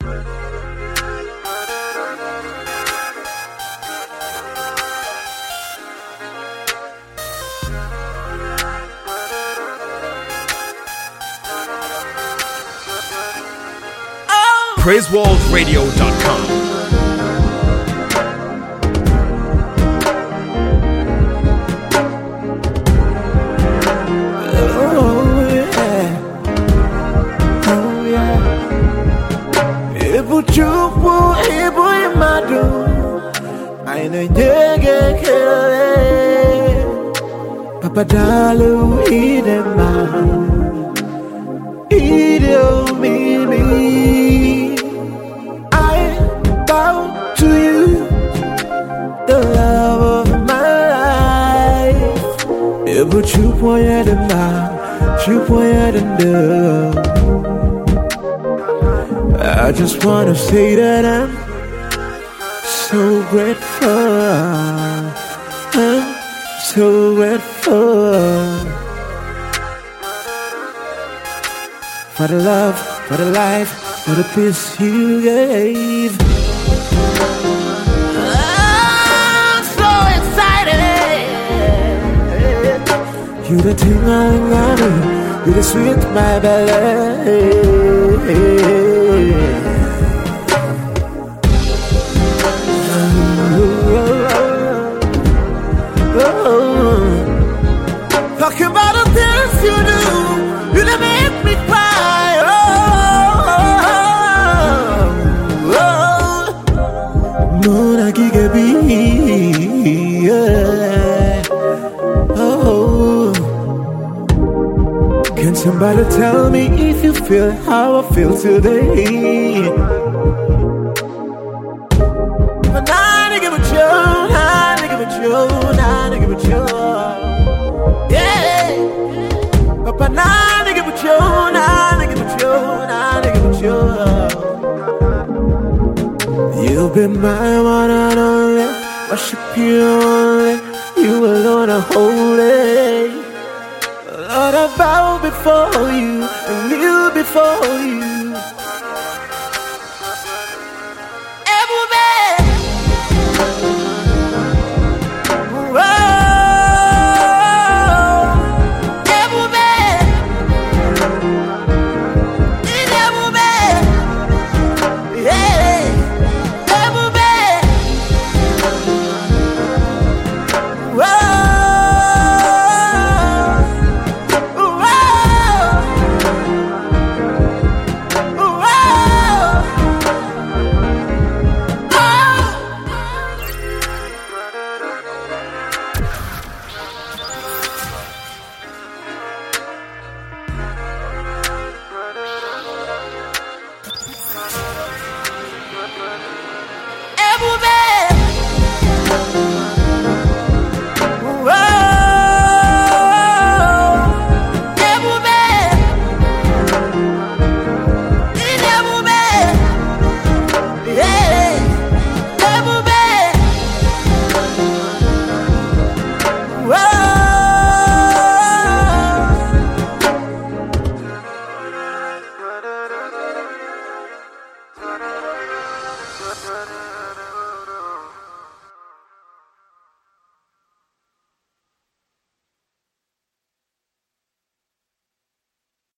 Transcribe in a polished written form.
PraiseWorldRadio.com. Padalu idema, idio mimi. I bow to you, the love of my life. Ever chupoya the ma, chupoya the love. I just wanna say that I'm so grateful. I'm so grateful for the love, for the life, for the peace you gave. I'm so excited. You the thing I wanna, you the sweet my belly. Talking about the things you do, you done make me cry. Moon I giga be, can somebody tell me if you feel how I feel today? But now I give it you, now I give it you, now I give it you. But now they give it you, now they give it you, now they give it you. You've been my one and only, worship you only, you alone are holy. Lord, I bow before you and kneel before you.